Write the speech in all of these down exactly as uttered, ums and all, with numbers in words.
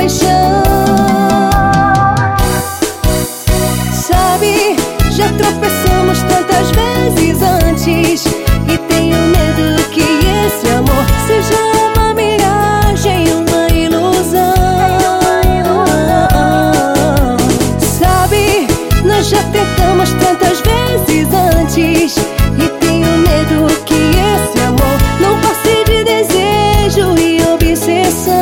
paixão. Sabe, já tropeçamos tantas vezes antes e tenho medo que esse amor seja uma miragem, uma ilusão. Sabe, nós já tentamos tantas vezes antes e tenho medo que esse amor não passe de desejo e obsessão.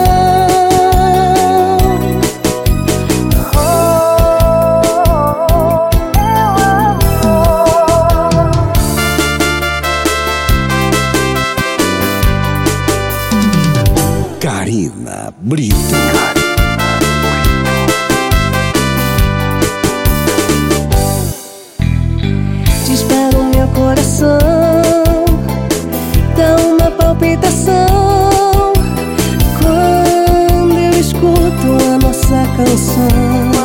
Karina Brito. Dispara o meu coração, dá uma palpitação quando eu escuto a nossa canção.